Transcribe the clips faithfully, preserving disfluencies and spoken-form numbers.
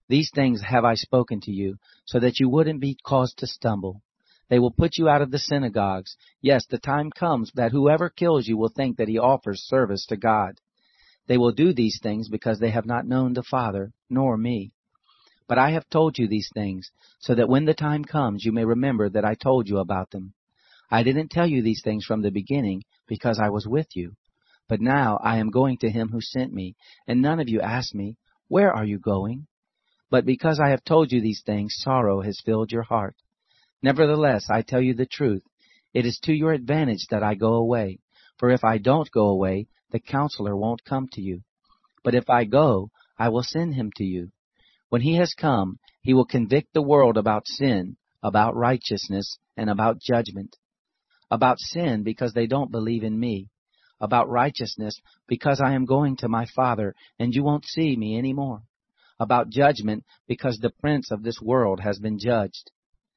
These things have I spoken to you, so that you wouldn't be caused to stumble. They will put you out of the synagogues. Yes, the time comes that whoever kills you will think that he offers service to God. They will do these things because they have not known the Father, nor me. But I have told you these things, so that when the time comes you may remember that I told you about them. I didn't tell you these things from the beginning, because I was with you. But now I am going to him who sent me, and none of you asked me, Where are you going? But because I have told you these things, sorrow has filled your heart. Nevertheless, I tell you the truth. It is to your advantage that I go away. For if I don't go away, the Counselor won't come to you. But if I go, I will send him to you. When he has come, he will convict the world about sin, about righteousness, and about judgment. About sin, because they don't believe in me. About righteousness, because I am going to my Father, and you won't see me any more. About judgment, because the prince of this world has been judged.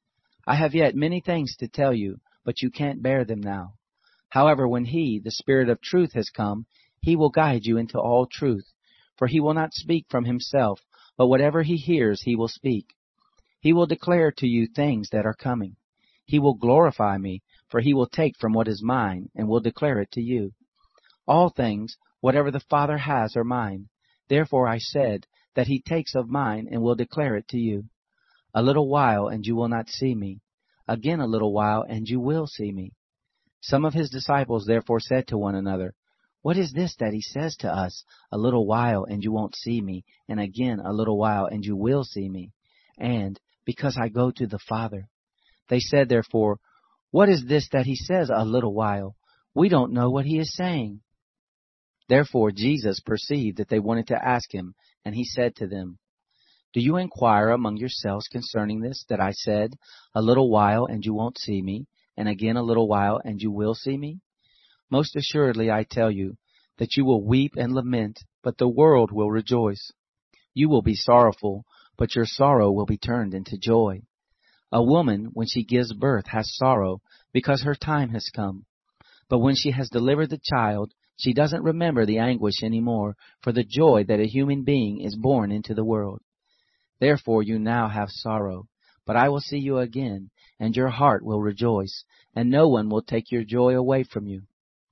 I have yet many things to tell you, but you can't bear them now. However, when he, the Spirit of truth, has come, he will guide you into all truth. For he will not speak from himself, but whatever he hears he will speak. He will declare to you things that are coming. He will glorify me, for he will take from what is mine, and will declare it to you. All things, whatever the Father has, are mine. Therefore I said that he takes of mine, and will declare it to you. A little while, and you will not see me. Again a little while, and you will see me. Some of his disciples therefore said to one another, What is this that he says to us? A little while, and you won't see me, and again a little while, and you will see me. And, because I go to the Father. They said therefore, What is this that he says, a little while? We don't know what he is saying. Therefore Jesus perceived that they wanted to ask him, and he said to them, Do you inquire among yourselves concerning this, that I said, A little while, and you won't see me, and again a little while, and you will see me? Most assuredly I tell you, that you will weep and lament, but the world will rejoice. You will be sorrowful, but your sorrow will be turned into joy. A woman, when she gives birth, has sorrow, because her time has come. But when she has delivered the child, she doesn't remember the anguish any more, for the joy that a human being is born into the world. Therefore you now have sorrow, but I will see you again, and your heart will rejoice, and no one will take your joy away from you.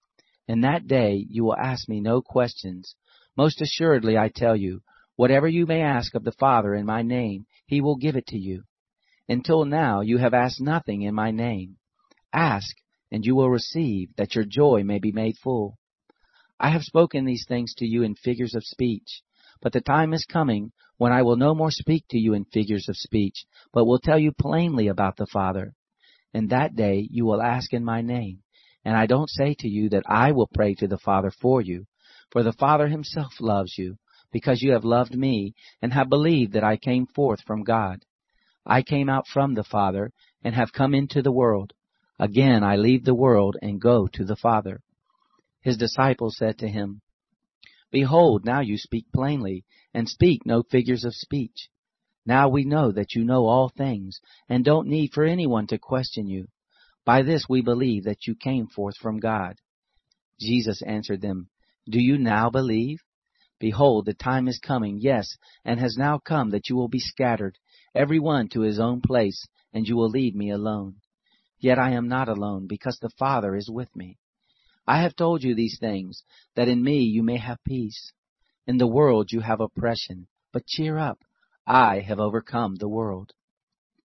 In that day you will ask me no questions. Most assuredly I tell you, whatever you may ask of the Father in my name, he will give it to you. Until now you have asked nothing in my name. Ask, and you will receive, that your joy may be made full. I have spoken these things to you in figures of speech, but the time is coming when I will no more speak to you in figures of speech, but will tell you plainly about the Father. In that day you will ask in my name, and I don't say to you that I will pray to the Father for you, for the Father himself loves you, because you have loved me, and have believed that I came forth from God. I came out from the Father, and have come into the world. Again I leave the world, and go to the Father. His disciples said to him, Behold, now you speak plainly, and speak no figures of speech. Now we know that you know all things, and don't need for anyone to question you. By this we believe that you came forth from God. Jesus answered them, Do you now believe? Behold, the time is coming, yes, and has now come, that you will be scattered, every one to his own place, and you will leave me alone. Yet I am not alone, because the Father is with me. I have told you these things, that in me you may have peace. In the world you have oppression, but cheer up. I have overcome the world.